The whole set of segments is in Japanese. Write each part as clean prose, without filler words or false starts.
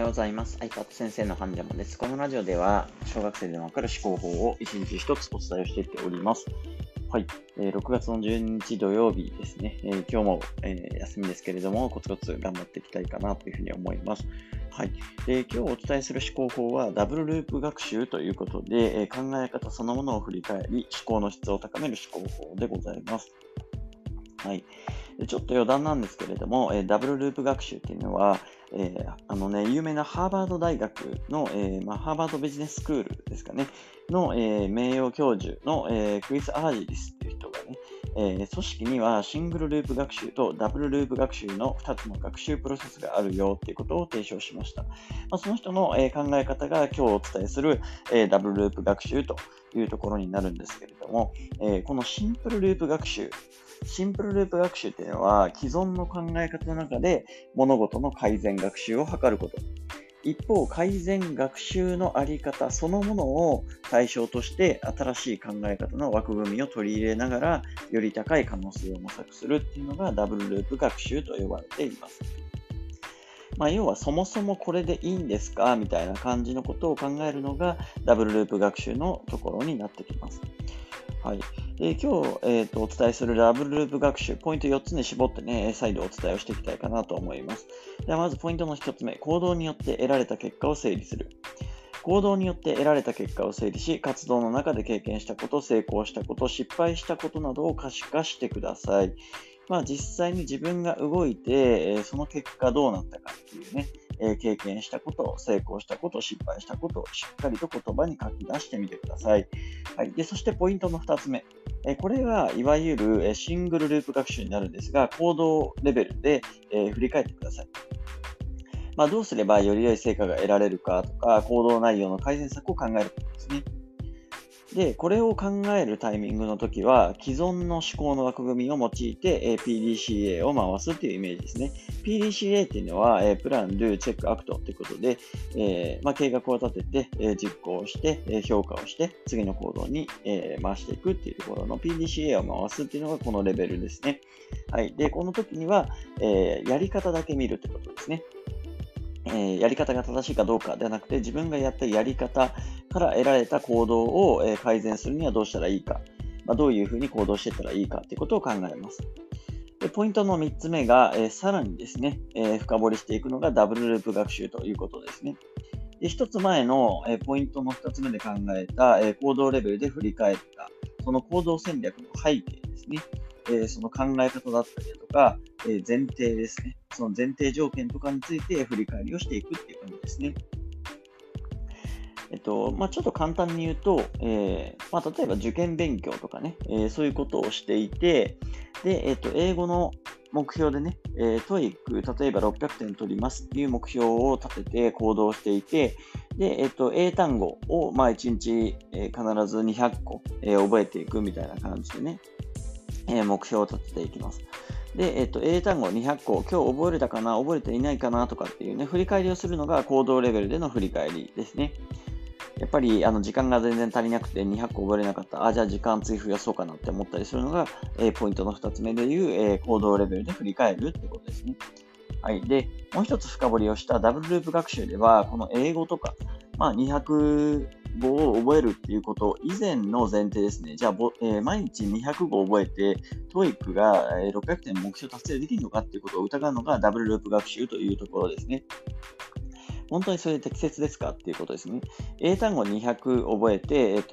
ようございます。iPad 先生のハンジャモです。このラジオでは、小学生でもわかる思考法を一日一つお伝えしていっております。はい、6月の12日土曜日ですね。今日も、休みですけれども、コツコツ頑張っていきたいかなというふうに思います。はい、今日お伝えする思考法はダブルループ学習ということで、考え方そのものを振り返り、思考の質を高める思考法でございます。はい。ちょっと余談なんですけれども、ダブルループ学習っていうのは、有名なハーバード大学の、ハーバードビジネススクールですかね、の、名誉教授の、クリス・アージリスっていう人がね、組織にはシングルループ学習とダブルループ学習の2つの学習プロセスがあるよっていうことを提唱しました。その人の、考え方が今日お伝えする、ダブルループ学習というところになるんですけれども、このシンプルループ学習っていうのは既存の考え方の中で物事の改善学習を図ること。一方、改善学習のあり方そのものを対象として新しい考え方の枠組みを取り入れながらより高い可能性を模索するっていうのがダブルループ学習と呼ばれています。要はそもそもこれでいいんですかみたいな感じのことを考えるのがダブルループ学習のところになってきます。はい。今日、お伝えするダブルループ学習、ポイント4つに絞ってね、再度お伝えをしていきたいかなと思います。ではまずポイントの1つ目、行動によって得られた結果を整理する。行動によって得られた結果を整理し、活動の中で経験したこと、成功したこと、失敗したことなどを可視化してください。実際に自分が動いて、その結果どうなったかっていうね、経験したこと、成功したこと、失敗したことをしっかりと言葉に書き出してみてください。はい。で、そしてポイントの2つ目。これがいわゆるシングルループ学習になるんですが、行動レベルで振り返ってください。どうすればより良い成果が得られるかとか、行動内容の改善策を考えることですね。で、これを考えるタイミングの時は、既存の思考の枠組みを用いて、PDCA を回すというイメージですね。PDCA っていうのは、プラン、ドゥ、チェック、アクトということで、計画を立てて、実行して、評価をして、次の行動に、回していくっていうところの PDCA を回すっていうのがこのレベルですね。はい。で、この時には、やり方だけ見るってことですね。やり方が正しいかどうかではなくて、自分がやったやり方から得られた行動を改善するにはどうしたらいいか、どういうふうに行動していったらいいかということを考えます。でポイントの3つ目が、さらにですね、深掘りしていくのがダブルループ学習ということですね。で1つ前のポイントの2つ目で考えた行動レベルで振り返ったその行動戦略の背景ですね。その考え方だったりだとか、前提ですね。その前提条件とかについて振り返りをしていくっていう感じですね。ちょっと簡単に言うと、例えば受験勉強とかね、そういうことをしていて、で、英語の目標でね、TOEIC、例えば600点取りますっていう目標を立てて行動していて、で、英単語を、1日、必ず200個、覚えていくみたいな感じでね、目標を立てていきます。で、英単語200個、今日覚えれたかな、覚えていないかなとかっていうね、振り返りをするのが行動レベルでの振り返りですね。やっぱり時間が全然足りなくて200個覚えれなかった。じゃあ時間追増やそうかなって思ったりするのが、ポイントの2つ目でいう、行動レベルで振り返るってことですね。はい。で、もう一つ深掘りをしたダブルループ学習では、この英語とか、200語を覚えるっていうこと以前の前提ですね。じゃあ、毎日200語覚えて、TOEIC が600点目標達成できるのかっていうことを疑うのがダブルループ学習というところですね。本当にそれで適切ですかっていうことですね。英単語200覚えて、例えば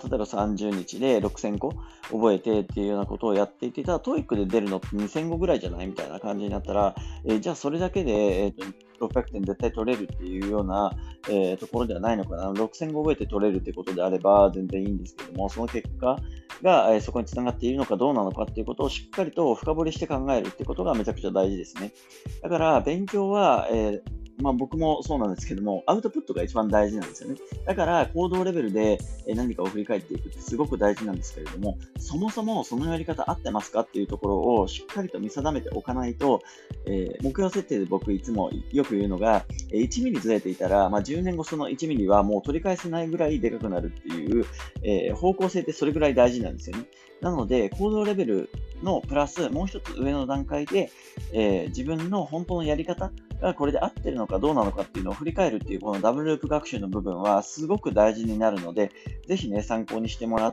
30日で6000個覚えてっていうようなことをやっていて、ただ TOEIC で出るのって2000語ぐらいじゃないみたいな感じになったら、じゃあそれだけで、600点絶対取れるっていうような、ところではないのかな。6000語覚えて取れるってことであれば全然いいんですけども、その結果が、そこにつながっているのかどうなのかっていうことをしっかりと深掘りして考えるってことがめちゃくちゃ大事ですね。だから勉強は、僕もそうなんですけども、アウトプットが一番大事なんですよね。だから、行動レベルで何かを振り返っていくってすごく大事なんですけれども、そもそもそのやり方合ってますかっていうところをしっかりと見定めておかないと、目標設定で僕いつもよく言うのが、1ミリずれていたら、10年後その1ミリはもう取り返せないぐらいでかくなるっていう、方向性ってそれぐらい大事なんですよね。なので、行動レベルのプラスもう一つ上の段階で、自分の本当のやり方がこれで合ってるのかどうなのかっていうのを振り返るっていうこのダブルループ学習の部分はすごく大事になるので、ぜひね、参考にしてもらって、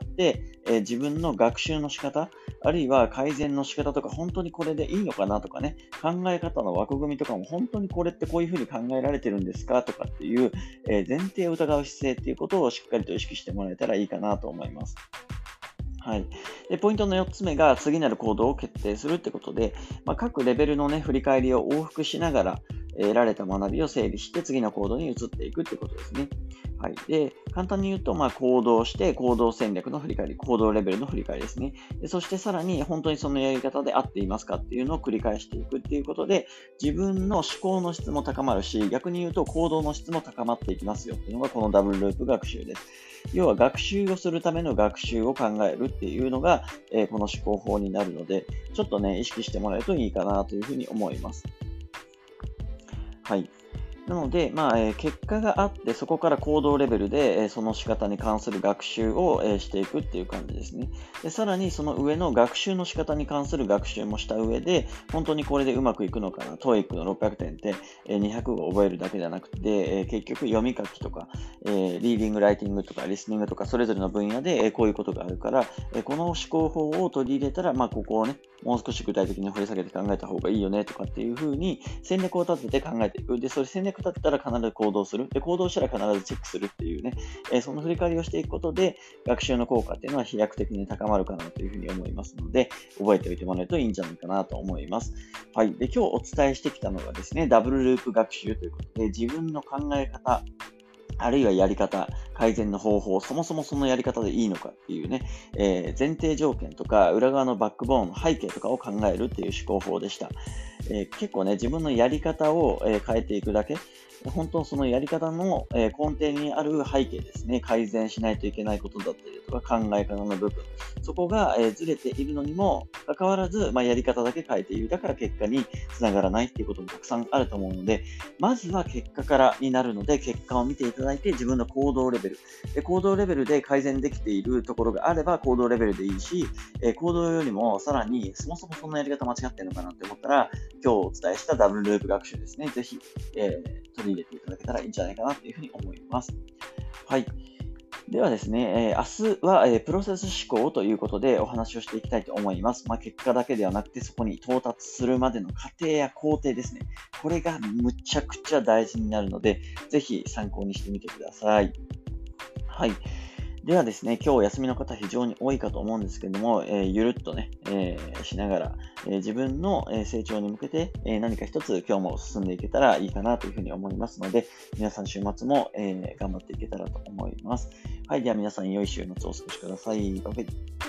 自分の学習の仕方、あるいは改善の仕方とか、本当にこれでいいのかなとかね、考え方の枠組みとかも本当にこれってこういうふうに考えられてるんですかとかっていう、前提を疑う姿勢っていうことをしっかりと意識してもらえたらいいかなと思います。はい。で、ポイントの4つ目が次なる行動を決定するってことで、各レベルのね、振り返りを往復しながら、得られた学びを整理して次の行動に移っていくってことですね。はい。で、簡単に言うと、行動して、行動戦略の振り返り、行動レベルの振り返りですね。で、そしてさらに、本当にそのやり方で合っていますかっていうのを繰り返していくっていうことで、自分の思考の質も高まるし、逆に言うと行動の質も高まっていきますよっていうのが、このダブルループ学習です。要は、学習をするための学習を考えるっていうのが、この思考法になるので、ちょっとね、意識してもらえるといいかなというふうに思います。はい。なので、結果があって、そこから行動レベルで、その仕方に関する学習を、していくっていう感じですね。で、さらにその上の学習の仕方に関する学習もした上で、本当にこれでうまくいくのかな。TOEIC の600点って、200を覚えるだけじゃなくて、結局読み書きとか、リーディング、ライティングとか、リスニングとか、それぞれの分野で、こういうことがあるから、この思考法を取り入れたら、ここをね、もう少し具体的に掘り下げて考えた方がいいよねとかっていうふうに戦略を立てて考えていく。で、それ戦略立てたら必ず行動する。で、行動したら必ずチェックするっていうね、その振り返りをしていくことで、学習の効果っていうのは飛躍的に高まるかなというふうに思いますので、覚えておいてもらえるといいんじゃないかなと思います。はい。で、今日お伝えしてきたのがですね、ダブルループ学習ということで、自分の考え方、あるいはやり方、改善の方法、そもそもそのやり方でいいのかっていうね、前提条件とか、裏側のバックボーン、背景とかを考えるっていう思考法でした。結構ね、自分のやり方を、変えていくだけ、本当そのやり方の、根底にある背景ですね、改善しないといけないことだったりとか、考え方の部分、そこが、ずれているのにもかかわらず、やり方だけ変えている。だから結果につながらないっていうこともたくさんあると思うので、まずは結果からになるので、結果を見ていただいて、自分の行動レベル、行動レベルで改善できているところがあれば、行動レベルでいいし、行動よりもさらに、そもそもそのやり方間違ってるのかなって思ったら、今日お伝えしたダブルループ学習ですね。ぜひ、取り入れていただけたらいいんじゃないかなというふうに思います。はい。ではですね、明日は、プロセス思考ということでお話をしていきたいと思います。結果だけではなくて、そこに到達するまでの過程や工程ですね。これがむちゃくちゃ大事になるので、ぜひ参考にしてみてください。はい。ではですね、今日休みの方非常に多いかと思うんですけれども、ゆるっとね、しながら、自分の成長に向けて、何か一つ今日も進んでいけたらいいかなというふうに思いますので、皆さん週末も、頑張っていけたらと思います。はい、では皆さん良い週末をお過ごしください。バイバイ。